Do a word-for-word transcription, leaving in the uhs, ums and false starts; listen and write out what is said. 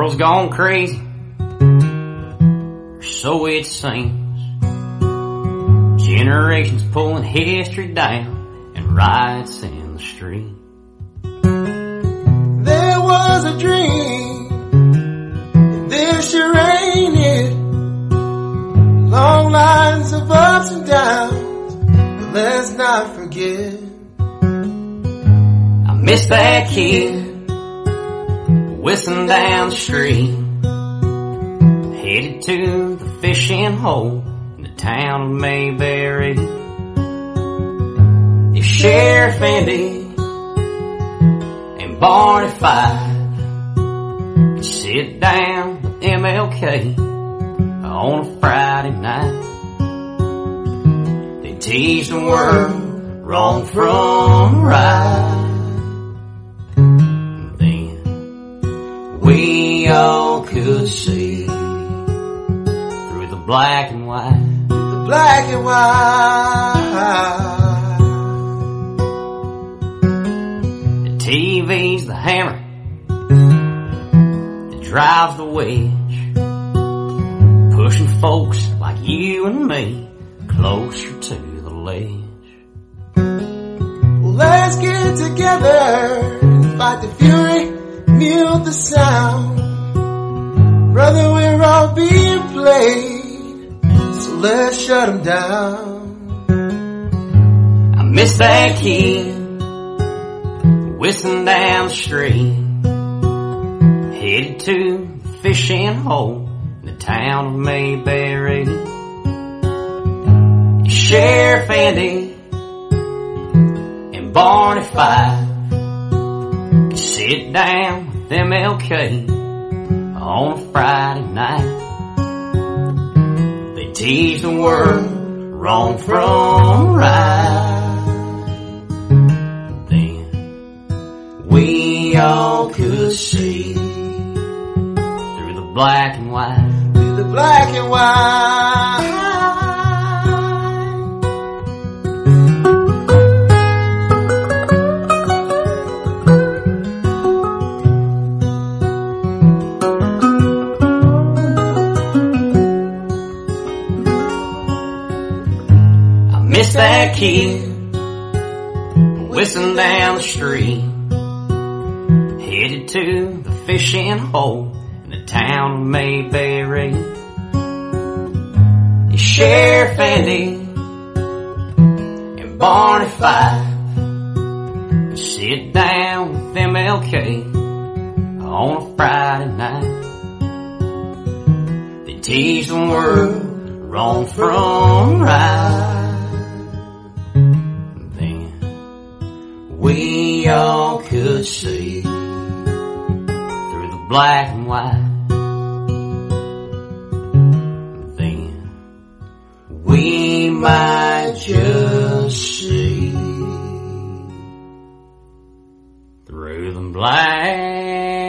world's gone crazy, or so it seems. Generations pulling history down and riots in the street. There was a dream, and there sure ain't it. Long lines of ups and downs, but let's not forget. I miss that kid whistling down the street, headed to the fishing hole in the town of Mayberry. If Sheriff Andy and Barney Fife could sit down with M L K on a Friday night, they teach the world wrong from right. We all could see through the black and white, the black and white. The T V's the hammer that drives the wedge, pushing folks like you and me closer to the ledge. Well, let's get together and fight the fury, mute the sound. Brother, we're all being played, so let's shut them down. I miss that kid whistling down the street, headed to the fishing hole in the town of Mayberry. Sheriff Andy and Barney Fife could sit down with M L K on a Friday night. They teach the world wrong from right. Then we all could see through the black and white, through the black and white. Miss that kid whistling down the street, headed to the fishing hole in the town of Mayberry. Sheriff Andy and Barney Fife could sit down with M L K on a Friday night. They teach the world wrong from right. We all could see through the black and white. Then we might just see through the black